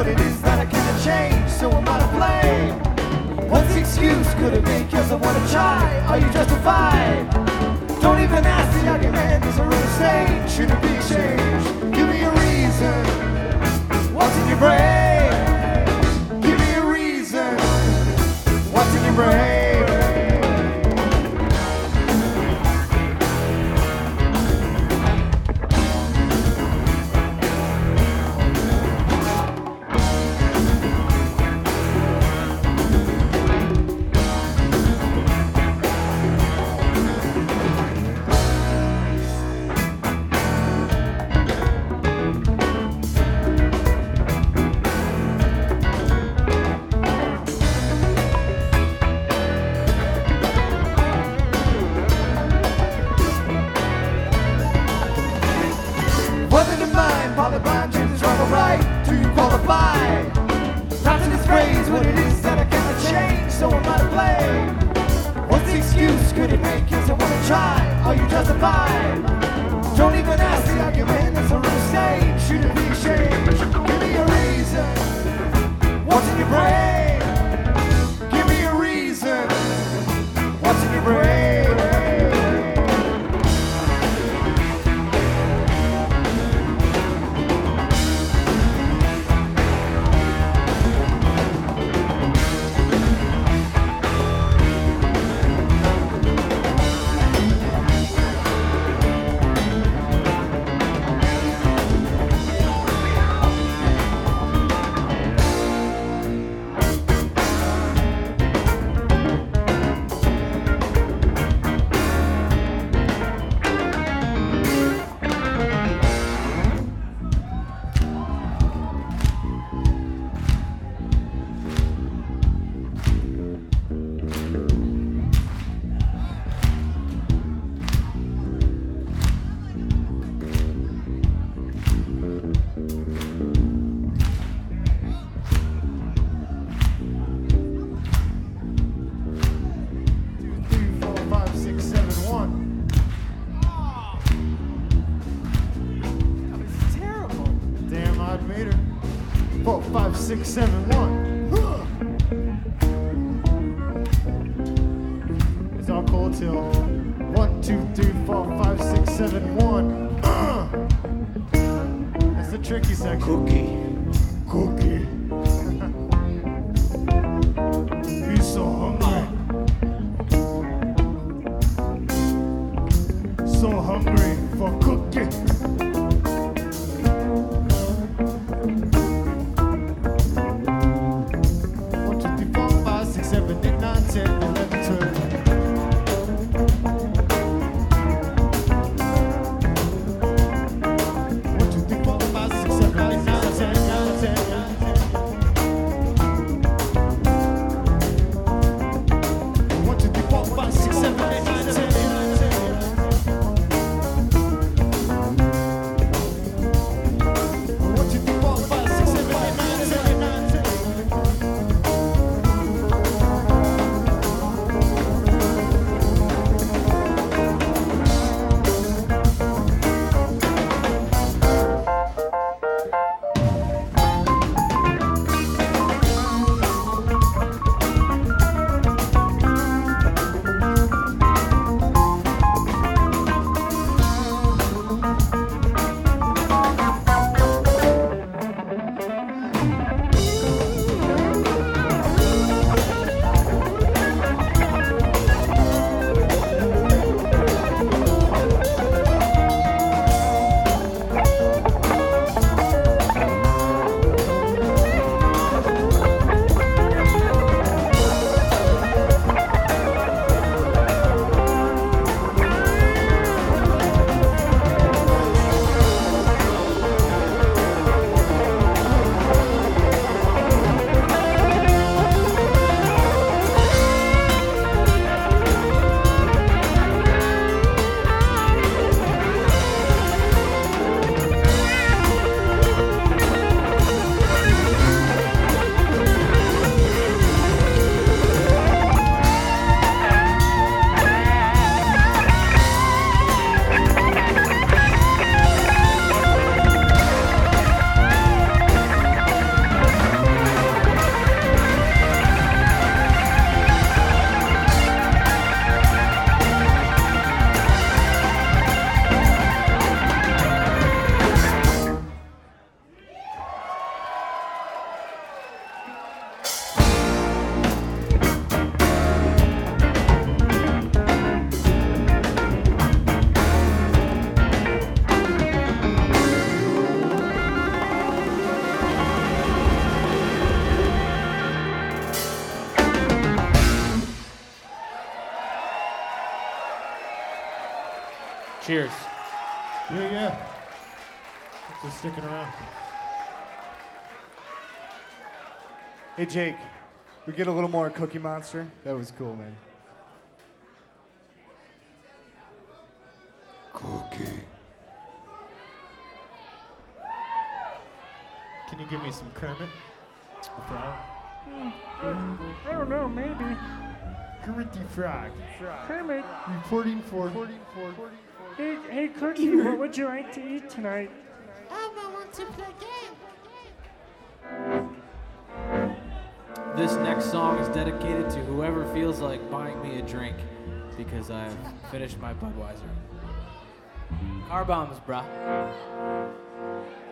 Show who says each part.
Speaker 1: it is that I cannot change, so I'm out of blame. What's the excuse? Could it be because I want to try? Are you justified? Don't even ask the argument, it's a real stage. Should it be changed? Give me a reason. What's in your brain? Give me a reason. What's in your brain?
Speaker 2: Cheers.
Speaker 3: Yeah. Thanks for sticking around.
Speaker 1: Hey, Jake, we get a little more Cookie Monster? That was cool, man.
Speaker 3: Cookie. Can you give me some Kermit? The Frog?
Speaker 4: I don't know, maybe.
Speaker 3: Kermit the Frog.
Speaker 4: Kermit.
Speaker 3: Reporting for.
Speaker 4: Hey, Cookie, what would you like to eat tonight?
Speaker 5: I want to play game.
Speaker 2: This next song is dedicated to whoever feels like buying me a drink because I've finished my Budweiser. Car bombs, bruh.